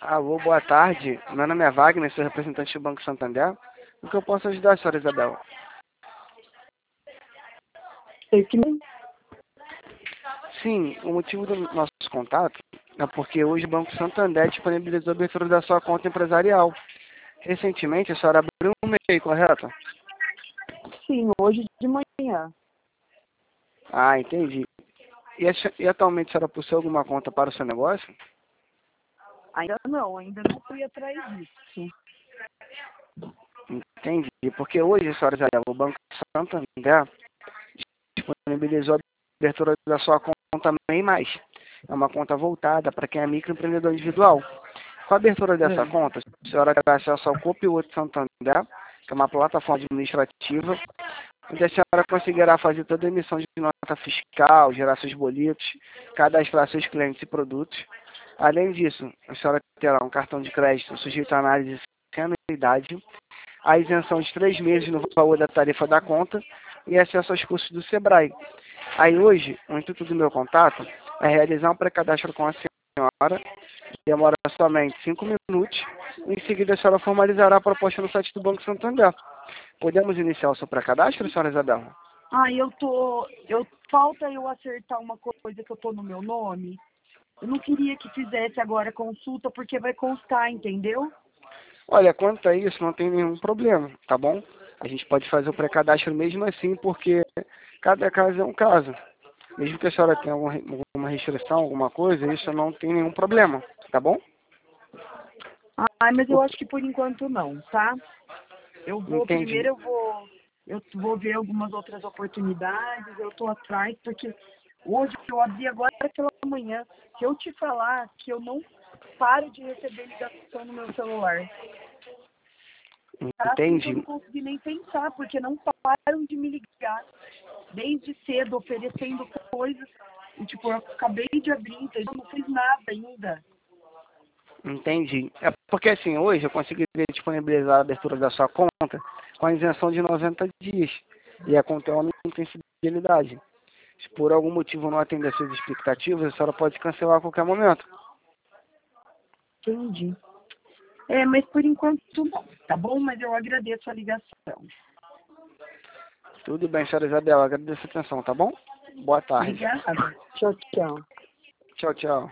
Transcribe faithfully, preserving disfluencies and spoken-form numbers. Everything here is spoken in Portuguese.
Alô, boa tarde. Meu nome é Wagner, sou representante do Banco Santander. O que eu posso ajudar a senhora Isabel? Sei que não. Sim, o motivo do nosso contato é porque hoje o Banco Santander disponibilizou a abertura da sua conta empresarial. Recentemente a senhora abriu um MEI, correto? Sim, hoje de manhã. Ah, entendi. E, ach- e atualmente a senhora possui alguma conta para o seu negócio? Ainda não, ainda não fui atrás disso. Entendi. Porque hoje, senhora Isabel, o Banco Santander disponibilizou a abertura da sua conta MEI Mais. É uma conta voltada para quem é microempreendedor individual. Com a abertura dessa É. conta, a senhora terá acesso ao Copilot Santander, que é uma plataforma administrativa, onde a senhora conseguirá fazer toda a emissão de nota fiscal, gerar seus boletos, cadastrar seus clientes e produtos. Além disso, a senhora terá um cartão de crédito sujeito à análise sem anuidade, a isenção de três meses no valor da tarifa da conta e acesso aos cursos do Sebrae. Aí hoje, o intuito do meu contato é realizar um pré-cadastro com a senhora, demora somente cinco minutos, e em seguida a senhora formalizará a proposta no site do Banco Santander. Podemos iniciar o seu pré-cadastro, senhora Isabel? Ah, eu tô. Eu, falta eu acertar uma coisa que eu tô no meu nome. Eu não queria que fizesse agora consulta porque vai constar, entendeu? Olha, quanto a isso, não tem nenhum problema, tá bom? A gente pode fazer o pré-cadastro mesmo assim, porque cada caso é um caso. Mesmo que a senhora tenha alguma alguma restrição, alguma coisa, isso não tem nenhum problema, tá bom? Ah, mas O- eu acho que por enquanto não, tá? Eu vou, Entendi. primeiro eu vou, eu vou ver algumas outras oportunidades, eu tô atrás, porque hoje eu abri agora pela manhã. Se eu te falar que eu não paro de receber ligação no meu celular, tá assim que eu não Entendi. consegui nem pensar, porque não param de me ligar desde cedo, oferecendo coisas. E, tipo, eu acabei de abrir, então eu não fiz nada ainda. Entendi. É porque assim, hoje eu conseguiria disponibilizar a abertura da sua conta com a isenção de noventa dias. E a conta é uma não tem fidelidade. Se por algum motivo não atender às suas expectativas, a senhora pode cancelar a qualquer momento. Entendi. É, mas por enquanto não, tá bom? Mas eu agradeço a ligação. Tudo bem, senhora Isabel. Agradeço a atenção, tá bom? Boa tarde. Obrigada. Tchau, tchau. Tchau, tchau.